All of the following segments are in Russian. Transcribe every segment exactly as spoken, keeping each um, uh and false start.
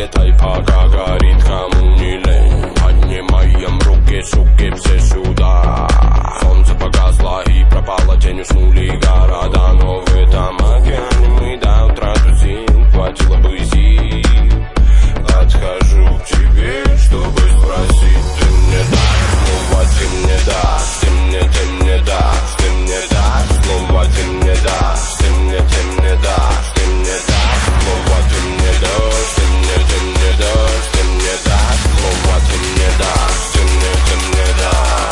залетай, пока горит, кому не лень. Поднимаем руки, суки, все сюда. Солнце погасло и пропало, тень, уснули города. Но в этом океане мы до утра тусим, хватило бы сил. Отхожу к тебе, чтобы спросить. Ты мне дашь, снова ты мне дашь. Ты мне, ты мне дашь, ты мне дашь. Снова ты мне дашь, ты мне, ты мне дашь. Ты мне дашь, снова ты мне дашь. Ты мне, ты мне дашь, ты мне дашь. Снова ты мне дашь, ты мне, ты мне дашь.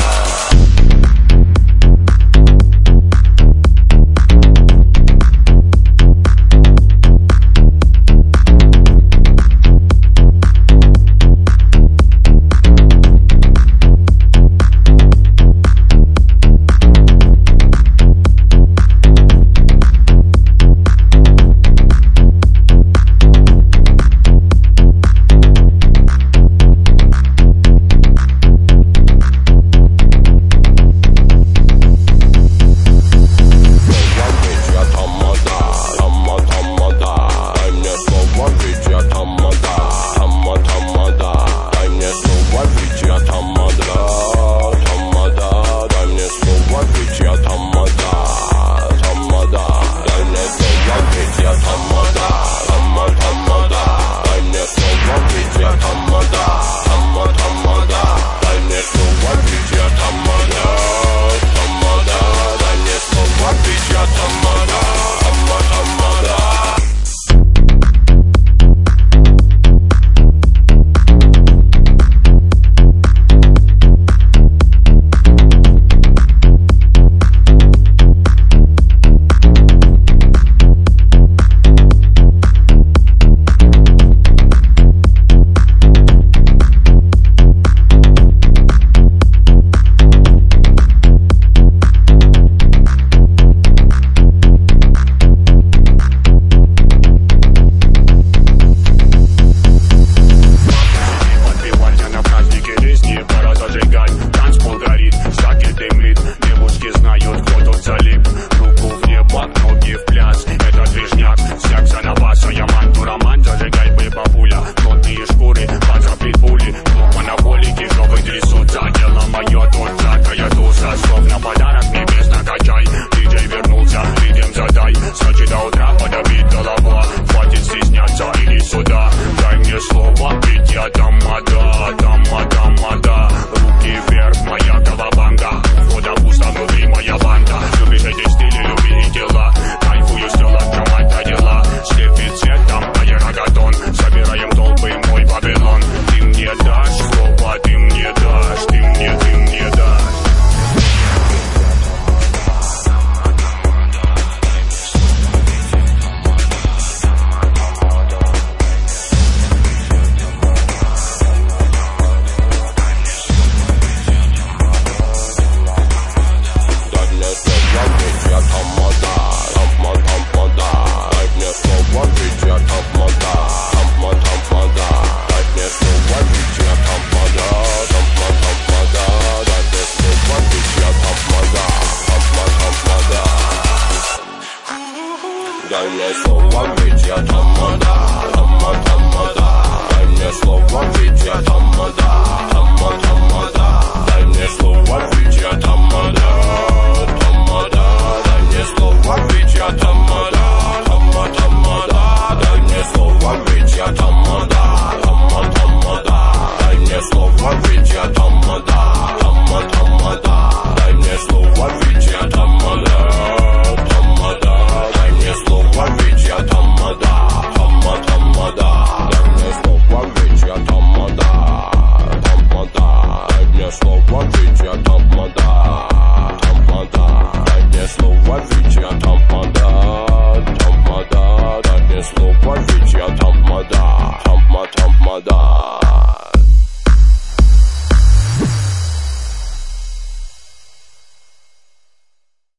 Дай мне слово, ведь я тамада, тама, тамада. Дай мне слово, ведь я тамада, тама, тамада. Дай мне слово, ведь я тамада, тамада. Дай мне слово, ведь я тамада, тама, тамада. Дай мне слово, ведь я тамада, тама, тамада. Дай мне слово, ведь я тамада, тама, тамада. Дай мне слово, ведь я тамада. Слово, ведь я тамада, тама, тамада. Дай мне слово, ведь я тамада, тамада. Дай мне слово, ведь я тамада.